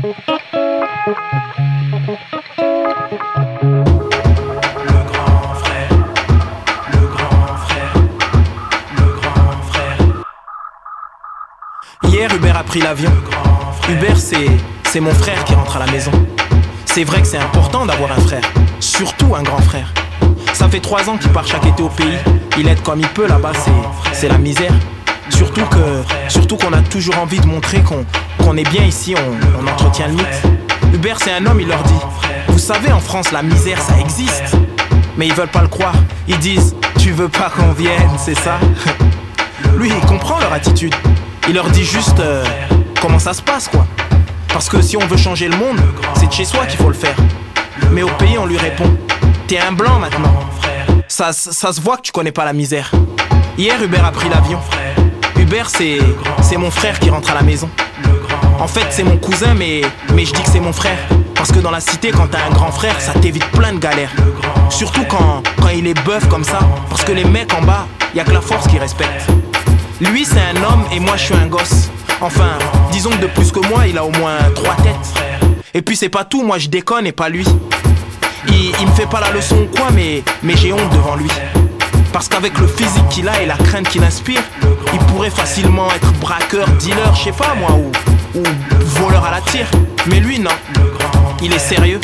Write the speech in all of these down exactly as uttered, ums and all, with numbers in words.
Hier, Hubert a pris l'avion. Hubert, c'est, c'est mon frère qui rentre à la maison. C'est vrai que c'est important d'avoir un frère, surtout un grand frère. Ça fait trois ans qu'il part chaque été au pays. Il aide comme il peut là-bas, c'est, c'est la misère. Surtout que, surtout qu'on a toujours envie de montrer qu'on, qu'on est bien ici, on, on entretient le mythe. Hubert, c'est un homme, il leur dit: vous savez, en France, la misère, ça existe. Mais ils veulent pas le croire. Ils disent: tu veux pas qu'on vienne, c'est ça? Lui, il comprend leur attitude. Il leur dit juste euh, comment ça se passe, quoi. Parce que si on veut changer le monde, c'est de chez soi qu'il faut le faire. Mais au pays, on lui répond: t'es un blanc maintenant. Ça, ça se voit que tu connais pas la misère. Hier, Hubert a pris l'avion. Hubert, c'est, c'est mon frère qui rentre à la maison. En fait, c'est mon cousin, mais, mais je dis que c'est mon frère. Parce que dans la cité, quand t'as un grand frère, ça t'évite plein de galères. Surtout quand, quand il est bœuf comme ça. Parce que les mecs en bas, y'a que la force qui respecte. Lui, c'est un homme et moi, je suis un gosse. Enfin, disons que de plus que moi, il a au moins trois têtes. Et puis c'est pas tout, moi je déconne et pas lui. Il, il me fait pas la leçon ou quoi, mais, mais j'ai honte devant lui. Parce qu'avec le physique qu'il a et la crainte qu'il inspire, il pourrait facilement être braqueur, dealer, je sais pas moi, ou, ou voleur à la tire. Mais lui, non. Il est sérieux.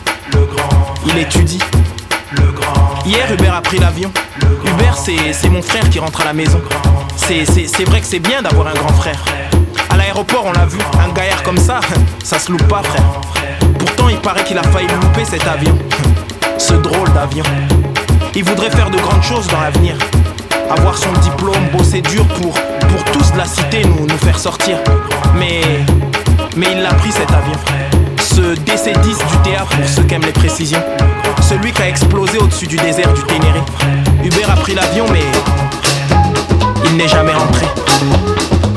Il étudie. Hier, Hubert a pris l'avion. Hubert, c'est, c'est mon frère qui rentre à la maison. C'est, c'est, c'est vrai que c'est bien d'avoir un grand frère. À l'aéroport, on l'a vu, un gaillard comme ça, ça se loupe pas, frère. Pourtant, il paraît qu'il a failli louper cet avion. Ce drôle d'avion. Il voudrait faire de grandes choses dans l'avenir. Avoir son diplôme, bosser dur pour, pour tous de la cité nous, nous faire sortir. Mais, mais il l'a pris cet avion. Ce D C dix du T A pour ceux qui aiment les précisions. Celui qui a explosé au-dessus du désert du Ténéré. Hubert a pris l'avion mais il n'est jamais rentré.